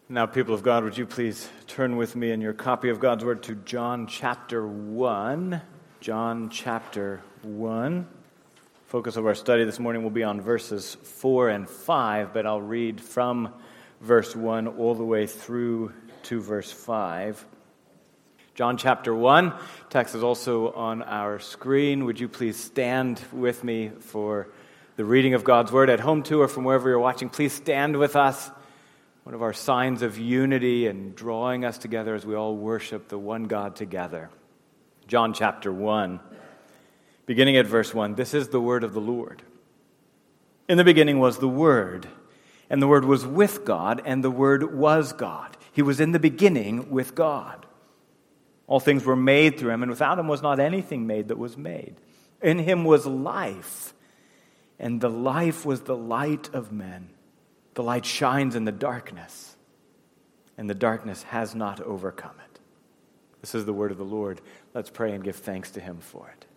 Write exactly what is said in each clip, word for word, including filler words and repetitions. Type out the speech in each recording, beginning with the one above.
Now, people of God, would you please turn with me in your copy of God's Word to John chapter one. John chapter one. Focus of our study this morning will be on verses four and five, but I'll read from verse one all the way through to verse five. John chapter one. Text is also on our screen. Would you please stand with me for the reading of God's Word at home too, or from wherever you're watching? Please stand with us. One of our signs of unity and drawing us together as we all worship the one God together. John chapter one, beginning at verse one. This is the word of the Lord. In the beginning was the Word, and the Word was with God, and the Word was God. He was in the beginning with God. All things were made through him, and without him was not anything made that was made. In him was life, and the life was the light of men. The light shines in the darkness, and the darkness has not overcome it. This is the word of the Lord. Let's pray and give thanks to him for it.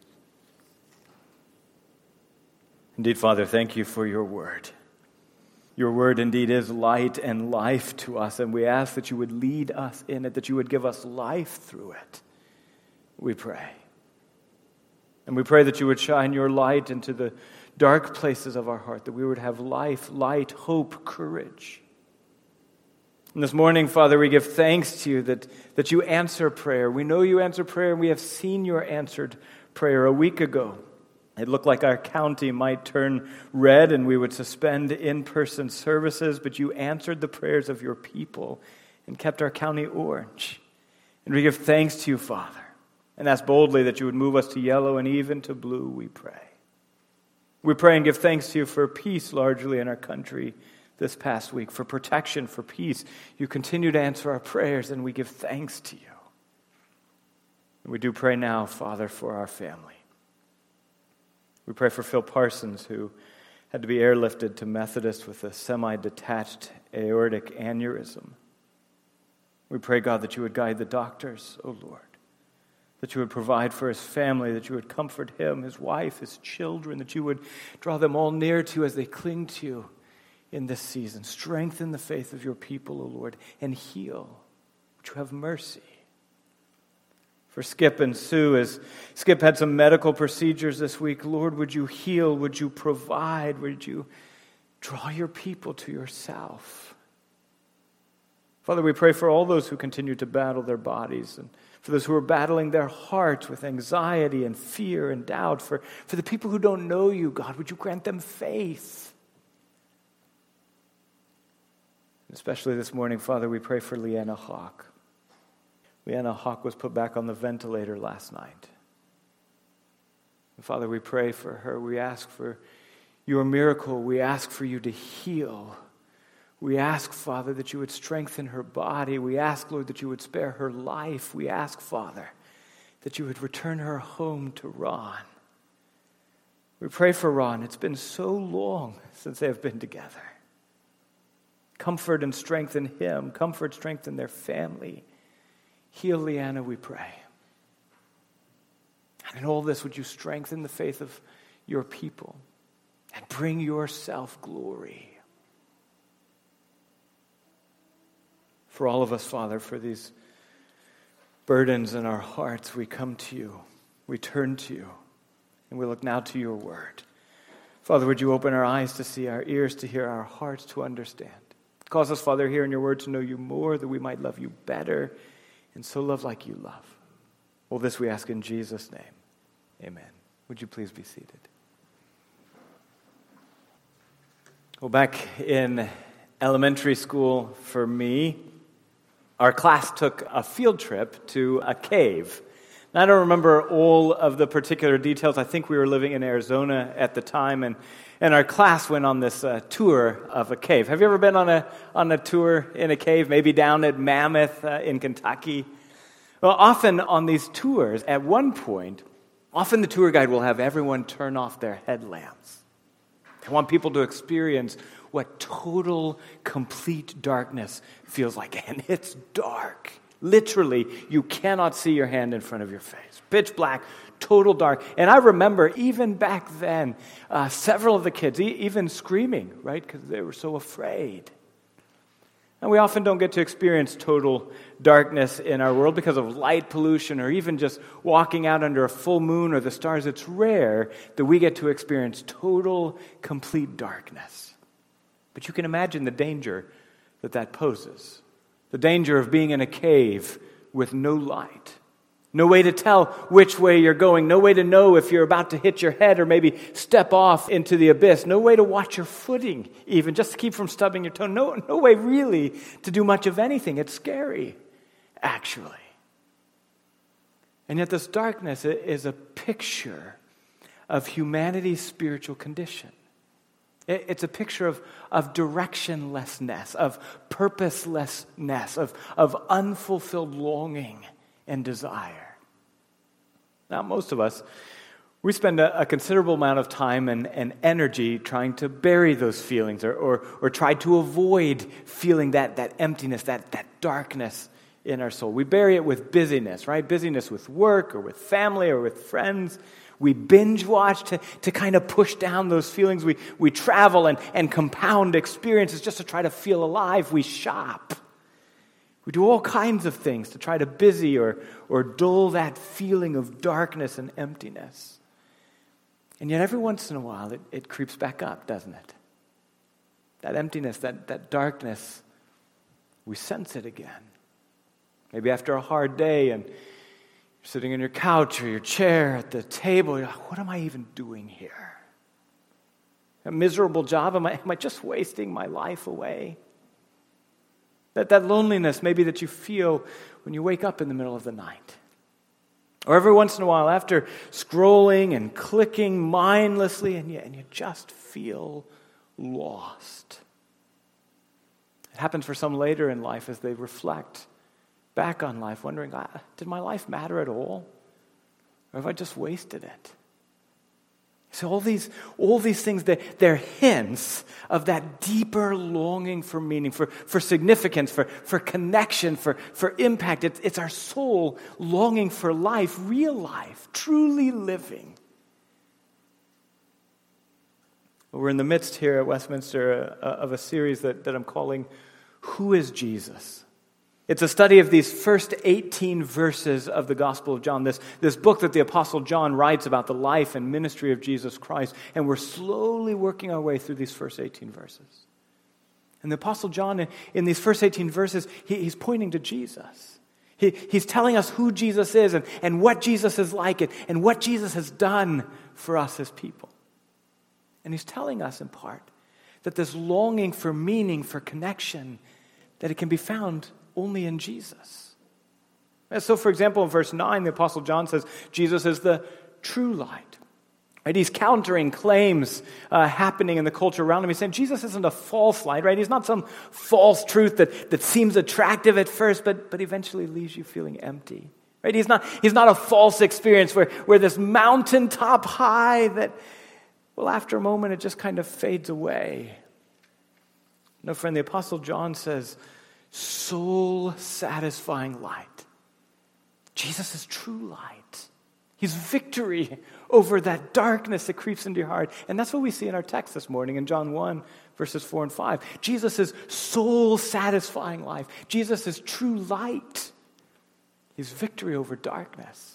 Indeed, Father, thank you for your word. Your word indeed is light and life to us, and we ask that you would lead us in it, that you would give us life through it. We pray. And we pray that you would shine your light into the dark places of our heart, that we would have life, light, hope, courage. And this morning, Father, we give thanks to you that, that you answer prayer. We know you answer prayer, and we have seen your answered prayer a week ago. It looked like our county might turn red and we would suspend in-person services, but you answered the prayers of your people and kept our county orange. And we give thanks to you, Father, and ask boldly that you would move us to yellow and even to blue, we pray. We pray and give thanks to you for peace largely in our country this past week, for protection, for peace. You continue to answer our prayers, and we give thanks to you. And we do pray now, Father, for our family. We pray for Phil Parsons, who had to be airlifted to Methodist with a semi-detached aortic aneurysm. We pray, God, that you would guide the doctors, O Lord. That you would provide for his family, that you would comfort him, his wife, his children, that you would draw them all near to you as they cling to you in this season. Strengthen the faith of your people, O Lord, and heal. Would you have mercy? For Skip and Sue, as Skip had some medical procedures this week, Lord, would you heal? Would you provide? Would you draw your people to yourself? Father, we pray for all those who continue to battle their bodies, and for those who are battling their hearts with anxiety and fear and doubt. For, for the people who don't know you, God, would you grant them faith? Especially this morning, Father, we pray for Leanna Hawk. Leanna Hawk was put back on the ventilator last night. And Father, we pray for her. We ask for your miracle. We ask for you to heal. We ask, Father, that you would strengthen her body. We ask, Lord, that you would spare her life. We ask, Father, that you would return her home to Ron. We pray for Ron. It's been so long since they have been together. Comfort and strengthen him. Comfort, strengthen their family. Heal Leanna, we pray. And in all this, would you strengthen the faith of your people and bring yourself glory. For all of us, Father, for these burdens in our hearts, we come to you, we turn to you, and we look now to your word. Father, would you open our eyes to see, our ears to hear, our hearts to understand. Cause us, Father, here in your word to know you more, that we might love you better, and so love like you love. All this we ask in Jesus' name. Amen. Would you please be seated? Well, back in elementary school for me, our class took a field trip to a cave. Now, I don't remember all of the particular details. I think we were living in Arizona at the time, and, and our class went on this uh, tour of a cave. Have you ever been on a on a tour in a cave, maybe down at Mammoth uh, in Kentucky? Well, often on these tours, at one point, often the tour guide will have everyone turn off their headlamps. They want people to experience what total, complete darkness feels like. And it's dark. Literally, you cannot see your hand in front of your face. Pitch black, total dark. And I remember even back then, uh, several of the kids, e- even screaming, right? Because they were so afraid. And we often don't get to experience total darkness in our world because of light pollution or even just walking out under a full moon or the stars. It's rare that we get to experience total, complete darkness. But you can imagine the danger that that poses. The danger of being in a cave with no light. No way to tell which way you're going. No way to know if you're about to hit your head or maybe step off into the abyss. No way to watch your footing even, just to keep from stubbing your toe. No, no way really to do much of anything. It's scary, actually. And yet this darkness is a picture of humanity's spiritual condition. It's a picture of, of directionlessness, of purposelessness, of, of unfulfilled longing and desire. Now, most of us, we spend a, a considerable amount of time and, and energy trying to bury those feelings or, or, or try to avoid feeling that, that emptiness, that, that darkness in our soul. We bury it with busyness, right? Busyness with work or with family or with friends. We binge watch to, to kind of push down those feelings. We, we travel and, and compound experiences just to try to feel alive. We shop. We do all kinds of things to try to busy or, or dull that feeling of darkness and emptiness. And yet every once in a while it, it creeps back up, doesn't it? That emptiness, that, that darkness, we sense it again. Maybe after a hard day and you're sitting on your couch or your chair at the table, you're like, what am I even doing here? A miserable job? Am I, am I just wasting my life away? That, that loneliness maybe that you feel when you wake up in the middle of the night. Or every once in a while after scrolling and clicking mindlessly and you, and you just feel lost. It happens for some later in life as they reflect back on life, wondering, did my life matter at all? Or have I just wasted it? So all these, all these things, they're, they're hints of that deeper longing for meaning, for, for significance, for, for connection, for, for impact. It's, it's our soul longing for life, real life, truly living. Well, we're in the midst here at Westminster uh, of a series that, that I'm calling, Who is Jesus? It's a study of these first eighteen verses of the Gospel of John, this, this book that the Apostle John writes about the life and ministry of Jesus Christ. And we're slowly working our way through these first eighteen verses. And the Apostle John, in, in these first eighteen verses, he, he's pointing to Jesus. He, he's telling us who Jesus is and, and what Jesus is like and, and what Jesus has done for us as people. And he's telling us in part that this longing for meaning, for connection, that it can be found only in Jesus. And so, for example, in verse nine, the Apostle John says Jesus is the true light. Right? He's countering claims uh, happening in the culture around him. He's saying Jesus isn't a false light, right? He's not some false truth that, that seems attractive at first, but, but eventually leaves you feeling empty. Right? He's not, he's not a false experience where, where this mountaintop high that, well, after a moment, it just kind of fades away. No, friend, the Apostle John says, soul-satisfying light. Jesus is true light. He's victory over that darkness that creeps into your heart. And that's what we see in our text this morning in John one, verses four and five. Jesus is soul-satisfying life. Jesus is true light. He's victory over darkness.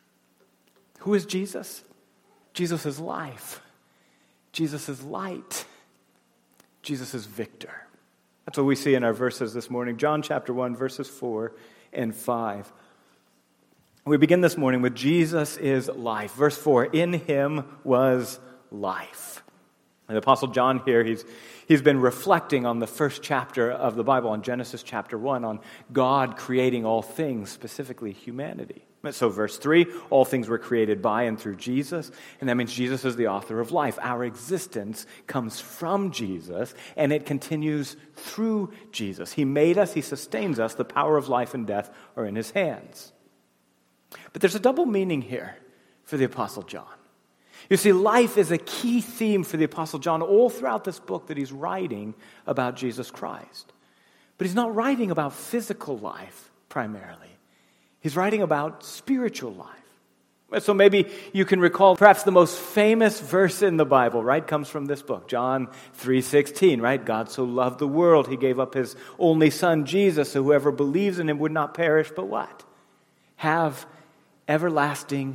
Who is Jesus? Jesus is life. Jesus is light. Jesus is victor. That's what we see in our verses this morning. John chapter one, verses four and five. We begin this morning with Jesus is life. Verse four, in him was life. And the Apostle John here, he's, he's been reflecting on the first chapter of the Bible, on Genesis chapter one, on God creating all things, specifically humanity. So verse three, all things were created by and through Jesus, and that means Jesus is the author of life. Our existence comes from Jesus, and it continues through Jesus. He made us, he sustains us, the power of life and death are in his hands. But there's a double meaning here for the Apostle John. You see, life is a key theme for the Apostle John all throughout this book that he's writing about Jesus Christ. But he's not writing about physical life primarily. He's writing about spiritual life. So maybe you can recall perhaps the most famous verse in the Bible, right? Comes from this book, John three sixteen, right? God so loved the world, he gave up his only son, Jesus, so whoever believes in him would not perish, but what? Have everlasting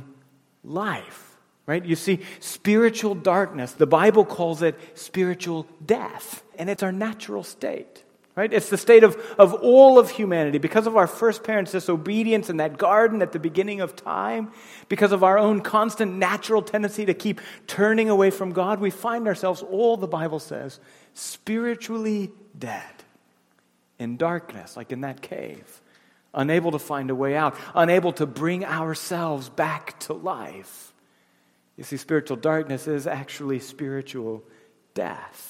life, right? You see, spiritual darkness, the Bible calls it spiritual death, and it's our natural state. Right? It's the state of, of all of humanity. Because of our first parents' disobedience in that garden at the beginning of time, because of our own constant natural tendency to keep turning away from God, we find ourselves, all the Bible says, spiritually dead, in darkness, like in that cave, unable to find a way out, unable to bring ourselves back to life. You see, spiritual darkness is actually spiritual death.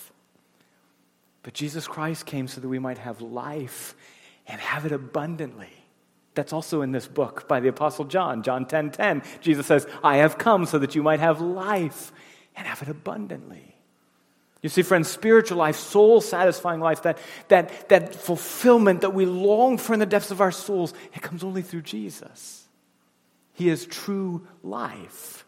But Jesus Christ came so that we might have life and have it abundantly. That's also in this book by the Apostle John, John ten ten. Jesus says, I have come so that you might have life and have it abundantly. You see, friends, spiritual life, soul-satisfying life, that, that, that fulfillment that we long for in the depths of our souls, it comes only through Jesus. He is true life.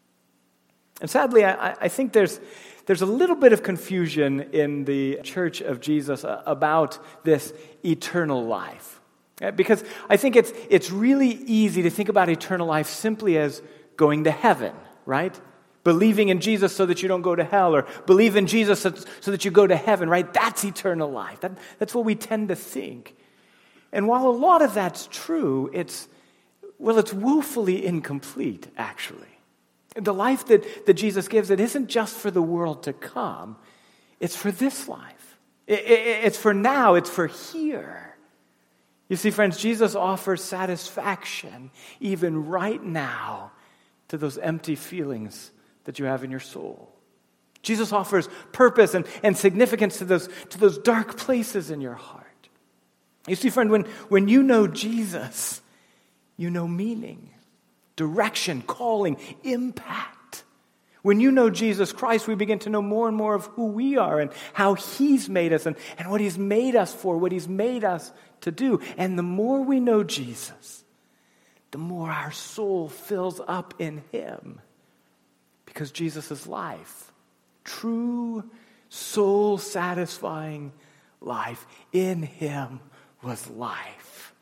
And sadly, I, I think there's... There's a little bit of confusion in the Church of Jesus about this eternal life. Because I think it's it's really easy to think about eternal life simply as going to heaven, right? Believing in Jesus so that you don't go to hell, or believe in Jesus so, so that you go to heaven, right? That's eternal life. That, that's what we tend to think. And while a lot of that's true, it's, well, it's woefully incomplete, actually. The life that, that Jesus gives, it isn't just for the world to come. It's for this life. It, it, it's for now. It's for here. You see, friends, Jesus offers satisfaction even right now to those empty feelings that you have in your soul. Jesus offers purpose and, and significance to those, to those dark places in your heart. You see, friend, when, when you know Jesus, you know meaning, direction, calling, impact. When you know Jesus Christ, we begin to know more and more of who we are and how he's made us and, and what he's made us for, what he's made us to do. And the more we know Jesus, the more our soul fills up in him. Because Jesus is life. True, soul-satisfying life. In him was life.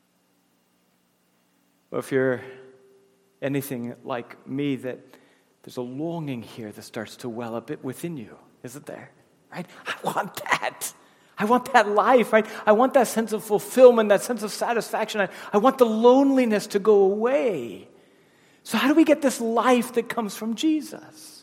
Well, if you're anything like me, that there's a longing here that starts to well up within you, isn't there? Right? I want that. I want that life, right? I want that sense of fulfillment, that sense of satisfaction. I, I want the loneliness to go away. So how do we get this life that comes from Jesus?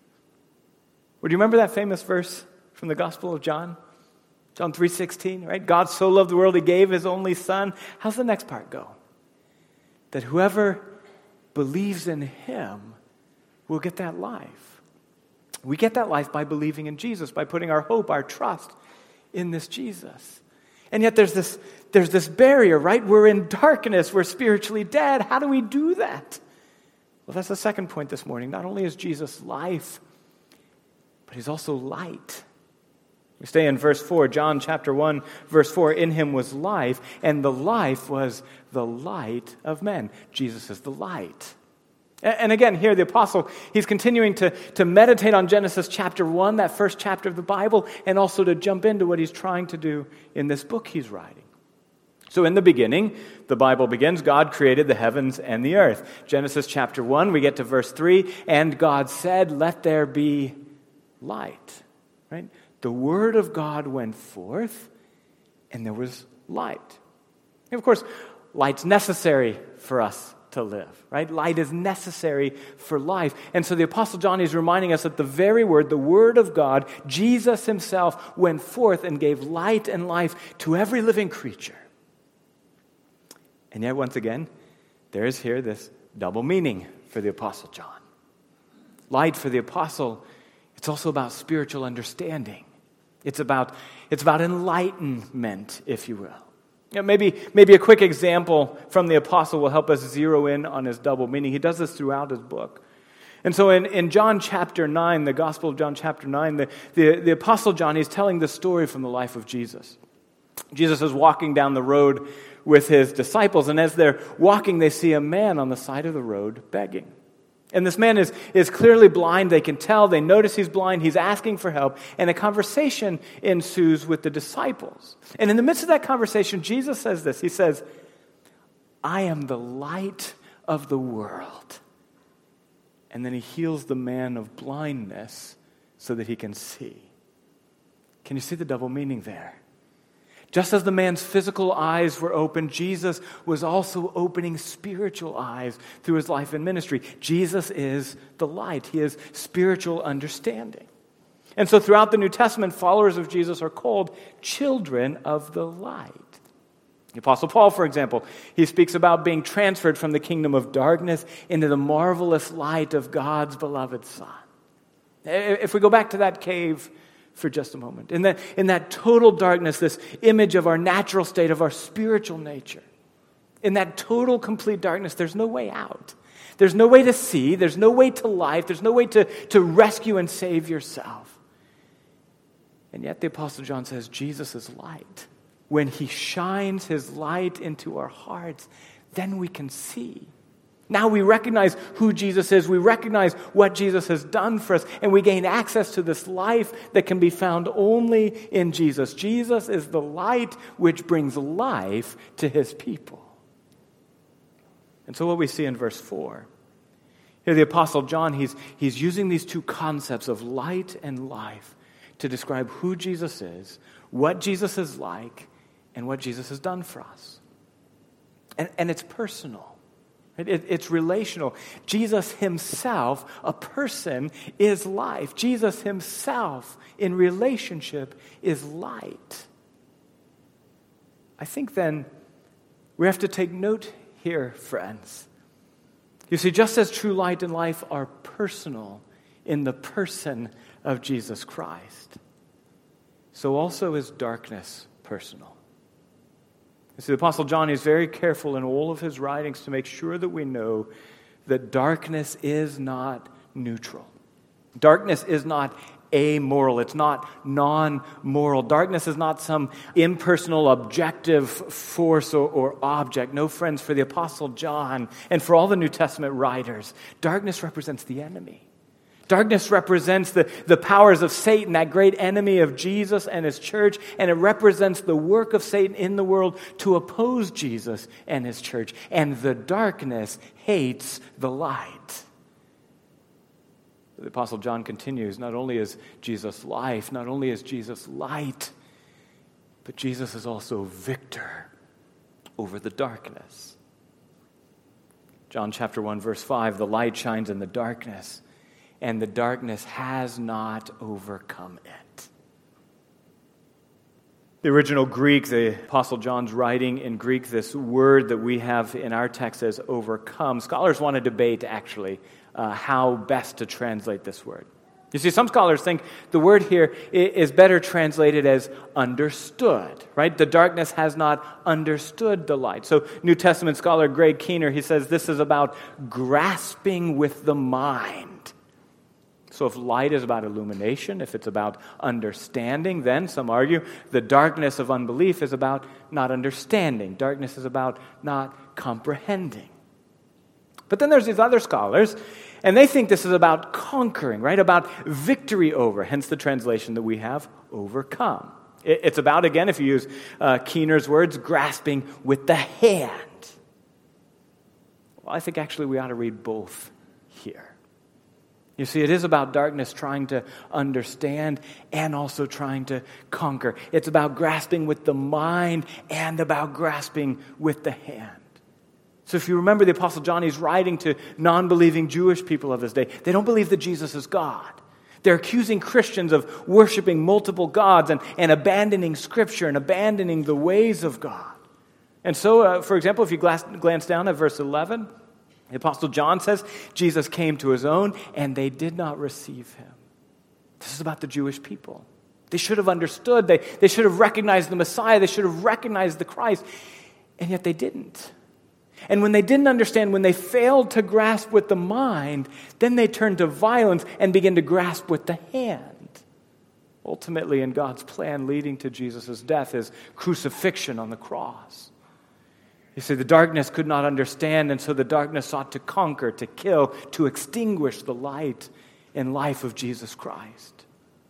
Well, do you remember that famous verse from the Gospel of John? John three sixteen, right? God so loved the world, he gave his only son. How's the next part go? That whoever believes in him will get that life. We get that life by believing in Jesus, by putting our hope, our trust in this Jesus. And yet there's this, there's this barrier, right? We're in darkness, we're spiritually dead. How do we do that? Well, that's the second point this morning. Not only is Jesus life, but he's also light. We stay in verse four, John chapter one, verse four. In him was life, and the life was the light of men. Jesus is the light. And again, here the apostle, he's continuing to, to meditate on Genesis chapter one, that first chapter of the Bible, and also to jump into what he's trying to do in this book he's writing. So in the beginning, the Bible begins, God created the heavens and the earth. Genesis chapter one, we get to verse three, and God said, let there be light. Right? The word of God went forth, and there was light. And of course, light's necessary for us to live, right? Light is necessary for life. And so the Apostle John is reminding us that the very word, the word of God, Jesus himself went forth and gave light and life to every living creature. And yet, once again, there is here this double meaning for the Apostle John. Light for the apostle, it's also about spiritual understanding. It's about, it's about enlightenment, if you will. You know, maybe, maybe a quick example from the apostle will help us zero in on his double meaning. He does this throughout his book. And so in, in John chapter nine, the Gospel of John chapter nine, the, the, the apostle John, he's telling the story from the life of Jesus. Jesus is walking down the road with his disciples, and as they're walking, they see a man on the side of the road begging. And this man is, is clearly blind. They can tell. They notice he's blind. He's asking for help. And a conversation ensues with the disciples. And in the midst of that conversation, Jesus says this. He says, I am the light of the world. And then he heals the man of blindness so that he can see. Can you see the double meaning there? Just as the man's physical eyes were open, Jesus was also opening spiritual eyes through his life and ministry. Jesus is the light. He is spiritual understanding. And so throughout the New Testament, followers of Jesus are called children of the light. The Apostle Paul, for example, he speaks about being transferred from the kingdom of darkness into the marvelous light of God's beloved Son. If we go back to that cave for just a moment. In that, in that total darkness, this image of our natural state, of our spiritual nature. In that total, complete darkness, there's no way out. There's no way to see. There's no way to life. There's no way to, to rescue and save yourself. And yet the Apostle John says Jesus is light. When he shines his light into our hearts, then we can see. Now we recognize who Jesus is. We recognize what Jesus has done for us. And we gain access to this life that can be found only in Jesus. Jesus is the light which brings life to his people. And so what we see in verse four, here the Apostle John, he's, he's using these two concepts of light and life to describe who Jesus is, what Jesus is like, and what Jesus has done for us. And, and it's personal. It, it, it's relational. Jesus himself, a person, is life. Jesus himself, in relationship, is light. I think then we have to take note here, friends. You see, just as true light and life are personal in the person of Jesus Christ, so also is darkness personal. You see, the Apostle John is very careful in all of his writings to make sure that we know that darkness is not neutral. Darkness is not amoral. It's not non-moral. Darkness is not some impersonal, objective force or, or object. No, friends, for the Apostle John and for all the New Testament writers, darkness represents the enemy. Darkness represents the, the powers of Satan, that great enemy of Jesus and his church, and it represents the work of Satan in the world to oppose Jesus and his church. And the darkness hates the light. The Apostle John continues, not only is Jesus life, not only is Jesus light, but Jesus is also victor over the darkness. John chapter one, verse five, the light shines in the darkness, and the darkness has not overcome it. The original Greek, the Apostle John's writing in Greek, this word that we have in our text as overcome, scholars want to debate, actually, uh, how best to translate this word. You see, some scholars think the word here is better translated as understood, right? The darkness has not understood the light. So New Testament scholar Greg Keener, he says this is about grasping with the mind. So if light is about illumination, if it's about understanding, then some argue the darkness of unbelief is about not understanding. Darkness is about not comprehending. But then there's these other scholars, and they think this is about conquering, right? About victory over, hence the translation that we have, overcome. It's about, again, if you use uh, Keener's words, grasping with the hand. Well, I think actually we ought to read both here. You see, it is about darkness trying to understand and also trying to conquer. It's about grasping with the mind and about grasping with the hand. So if you remember the Apostle John, he's writing to non-believing Jewish people of his day. They don't believe that Jesus is God. They're accusing Christians of worshiping multiple gods and, and abandoning Scripture and abandoning the ways of God. And so, uh, for example, if you glance, glance down at verse eleven, the Apostle John says, Jesus came to his own, and they did not receive him. This is about the Jewish people. They should have understood. They, they should have recognized the Messiah. They should have recognized the Christ. And yet they didn't. And when they didn't understand, when they failed to grasp with the mind, then they turned to violence and began to grasp with the hand. Ultimately, in God's plan leading to Jesus' death, his crucifixion on the cross. You see, the darkness could not understand, and so the darkness sought to conquer, to kill, to extinguish the light and life of Jesus Christ.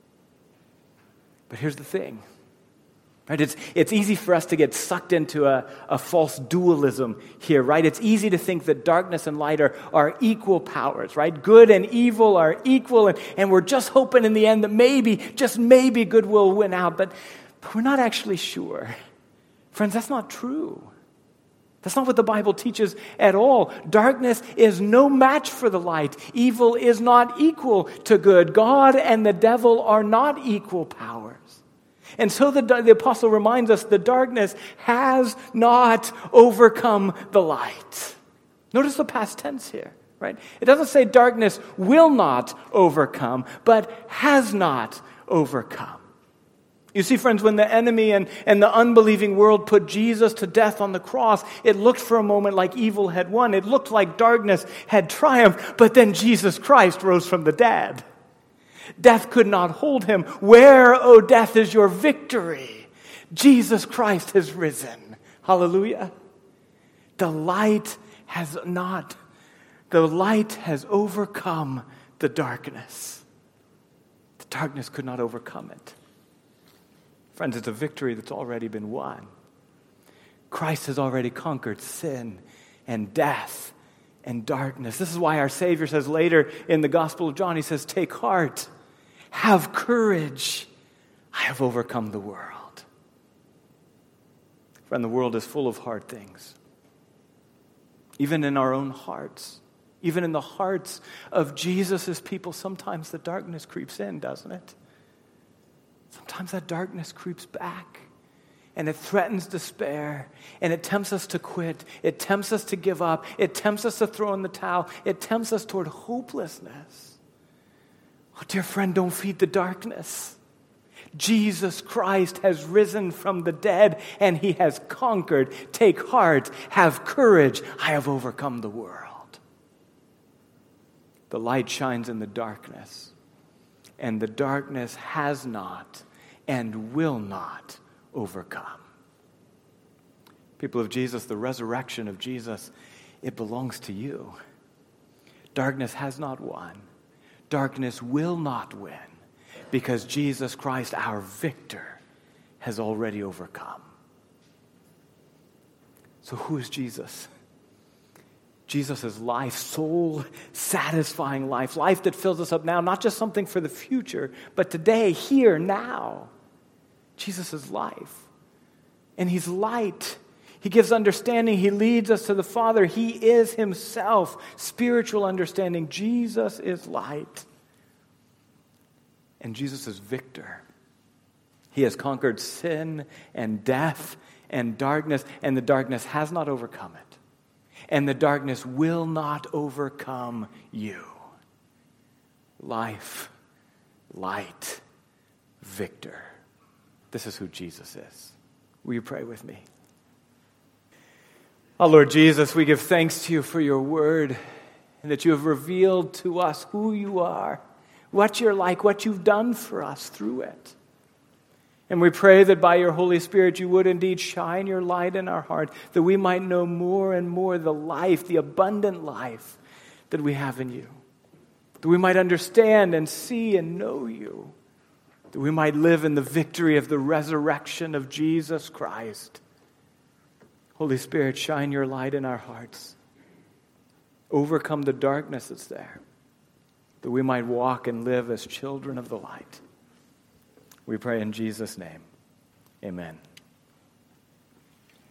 But here's the thing. Right? It's, it's easy for us to get sucked into a, a false dualism here, right? It's easy to think that darkness and light are, are equal powers, right? Good and evil are equal, and, and we're just hoping in the end that maybe, just maybe, good will win out, but, but we're not actually sure. Friends, that's not true. That's not what the Bible teaches at all. Darkness is no match for the light. Evil is not equal to good. God and the devil are not equal powers. And so the, the apostle reminds us the darkness has not overcome the light. Notice the past tense here, right? It doesn't say darkness will not overcome, but has not overcome. You see, friends, when the enemy and, and the unbelieving world put Jesus to death on the cross, it looked for a moment like evil had won. It looked like darkness had triumphed, but then Jesus Christ rose from the dead. Death could not hold him. Where, O death, is your victory? Jesus Christ has risen. Hallelujah. The light has not, the light has overcome the darkness. The darkness could not overcome it. Friends, it's a victory that's already been won. Christ has already conquered sin and death and darkness. This is why our Savior says later in the Gospel of John, he says, take heart, have courage, I have overcome the world. Friend, the world is full of hard things. Even in our own hearts, even in the hearts of Jesus' people, sometimes the darkness creeps in, doesn't it? Sometimes that darkness creeps back. And it threatens despair, and it tempts us to quit. It tempts us to give up. It tempts us to throw in the towel. It tempts us toward hopelessness. Oh, dear friend, don't feed the darkness. Jesus Christ has risen from the dead, and he has conquered. Take heart, have courage. I have overcome the world. The light shines in the darkness, and the darkness has not and will not overcome. People of Jesus, the resurrection of Jesus, it belongs to you. Darkness has not won. Darkness will not win because Jesus Christ, our victor, has already overcome. So who is Jesus? Jesus is life, soul-satisfying life, life that fills us up now, not just something for the future, but today, here, now. Jesus is life, and he's light. He gives understanding. He leads us to the Father. He is himself spiritual understanding. Jesus is light, and Jesus is victor. He has conquered sin and death and darkness, and the darkness has not overcome it. And the darkness will not overcome you. Life, light, victor. This is who Jesus is. Will you pray with me? Oh, Lord Jesus, we give thanks to you for your word and that you have revealed to us who you are, what you're like, what you've done for us through it. And we pray that by your Holy Spirit you would indeed shine your light in our heart, that we might know more and more the life, the abundant life that we have in you. That we might understand and see and know you. That we might live in the victory of the resurrection of Jesus Christ. Holy Spirit, shine your light in our hearts. Overcome the darkness that's there. That we might walk and live as children of the light. We pray in Jesus' name. Amen.